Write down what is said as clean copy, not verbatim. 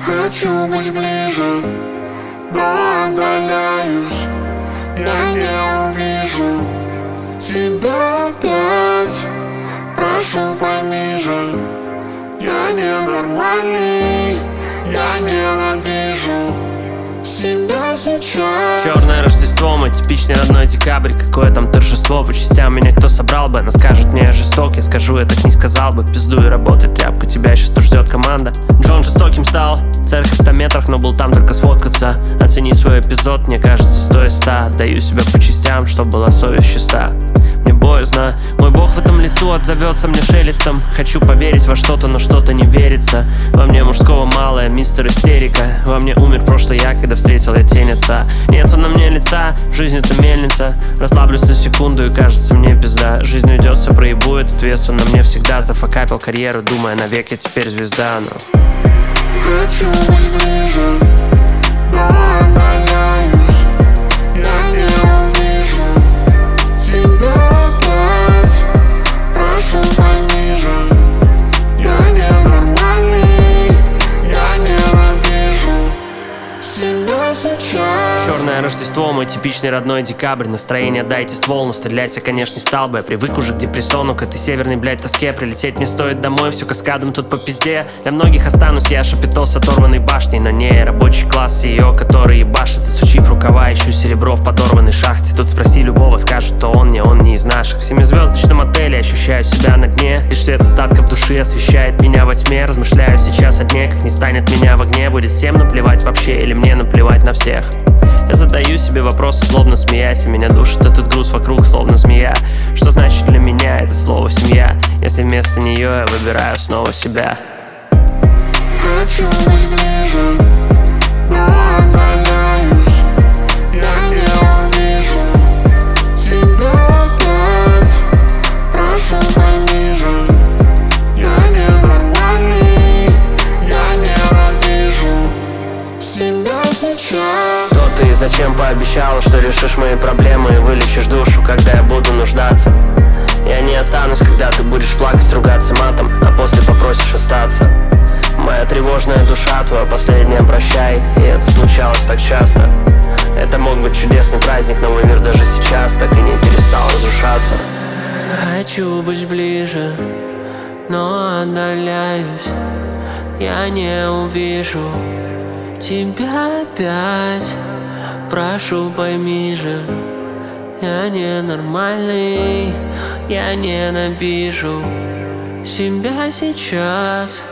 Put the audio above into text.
Хочу быть ближе, но отдаляюсь. Я не увижу тебя опять. Прошу, пойми же, я ненормальный. Я ненавижу себя сейчас. Черное Рождество, мой типичный родной декабрь. Какое там торжество, по частям меня кто собрал бы. Она скажет мне, я жесток, я скажу, я так не сказал бы. Пизду и работай, тряпка, тебя сейчас тут ждет команда. Джон жестоким стал, церковь в 100 метрах, но был там только сфоткаться. Оцени свой эпизод, мне кажется, стоит 100. Даю себя по частям, чтоб была совесть чиста. Мне боязно, мой бог в этом лесу отзовется мне шелестом. Хочу поверить во что-то, но что-то не верится. Во мне мужского малое, мистер истерика. Во мне умер прошлый я, когда встретил я тень отца. Нету на мне лица, жизнь это мельница. Расслаблюсь на секунду и кажется мне пизда. Жизнь уйдет, все проебует, отвес он на мне всегда. Зафакапил карьеру, думая, навек я теперь звезда, но хочу быть ближе, но отдаляюсь. Я не увижу тебя опять. Прошу, пойми же, я ненормальный. Я ненавижу себя сейчас. Черное Рождество, мой типичный родной декабрь. Настроение дайте ствол, но стрелять я, конечно, не стал бы. Я привык уже к депрессону, к этой северной, блядь, тоске. Прилететь мне стоит домой, все каскадом тут по пизде. Для многих останусь я шапито с оторванной башней. Но не рабочий класс ее, который ебашит, засучив рукава, ищу серебро в подорванной шахте. Тут спроси любого, скажут, то он не из наших. В 7-звездочном отеле ощущаю себя на дне. Лишь свет остатков души освещает меня во тьме. Размышляю сейчас о дне, как не станет меня в огне. Будет всем наплевать вообще или мне наплевать на всех. Я задаю себе вопросы, злобно смеясь, и меня душит этот груз вокруг, словно змея. Что значит для меня это слово «семья», если вместо нее я выбираю снова себя? Хочу быть ближе, но отдаляюсь. Я не увижу тебя опять. Прошу, пойми же, я ненормальный. Я ненавижу себя сейчас. Кто ты и зачем пообещала, что решишь мои проблемы и вылечишь душу, когда я буду нуждаться? Я не останусь, когда ты будешь плакать, ругаться матом, а после попросишь остаться. Моя тревожная душа, твоя последняя прощай. И это случалось так часто. Это мог быть чудесный праздник, но мой мир даже сейчас так и не перестал разрушаться. Хочу быть ближе, но отдаляюсь. Я не увижу тебя опять. Прошу, пойми же, я ненормальный. Я ненавижу себя сейчас.